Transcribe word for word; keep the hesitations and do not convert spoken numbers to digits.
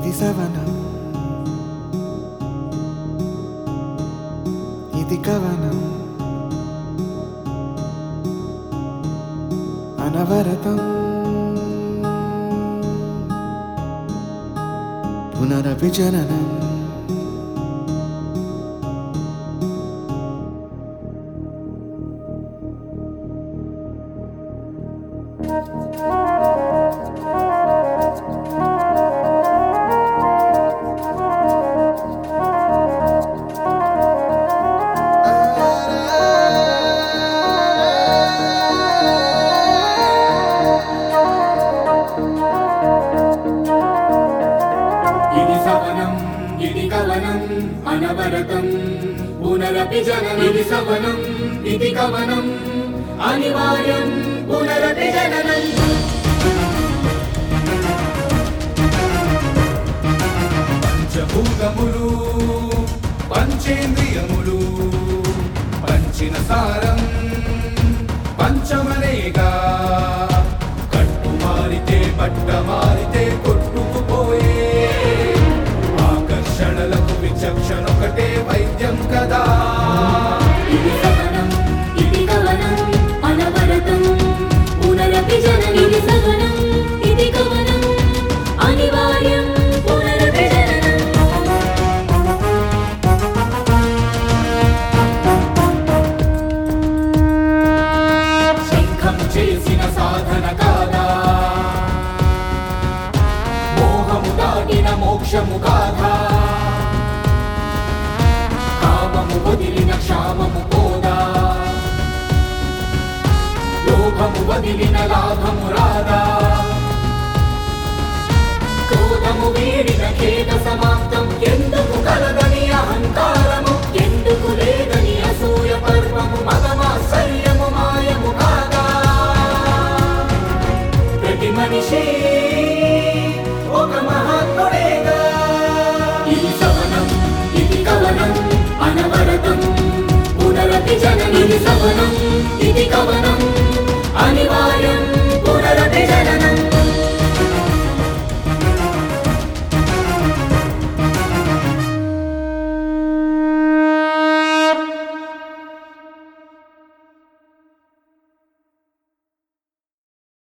ఇది సవనం, ఇది కవనం, అనవరతం పునరభిజననం. ఇది సవనం, ఇది కవనం, అనవరతం పునరపి జననం. ఇది సవనం, ఇది కవనం, అనివార్యం పునరపి జననం. పంచభూతములు పంచేంద్రియములు పంచిన సారం పంచమనేగా. కట్టు మారితే బట్ట మారితే కొట్టుకుపోయే ఆకర్షణలకు విచక్షణ ఒకటే వైద్యం కదా. ఇది సవనం, ఇది కవనం, అనవరతం పునరపి జననం. ఇది సవనం, ఇది కవనం, అనివార్యం పునరపి జననం. శంఖం చేసిన సాధన కాదా, మోహము దాటిన మోక్షము కాదా, కామము వదిలిన క్షామము పోదా, లోభము వదిలిన లాభము రాదా, క్రోధము వీడిన ఖేద సమాప్తం ఎందుకు కలదని అహంకారము, ఎందుకు లేదని అసూయ పర్వము, మదమాశ్చర్యము మాయము కాదా. ప్రతి మనిషి ఒక మహాత్ముడేగా. ఇది సవనం, ఇది కవనం, అనవరతం పునరపి జననం. ఇది సవనం, ఇది కవనం.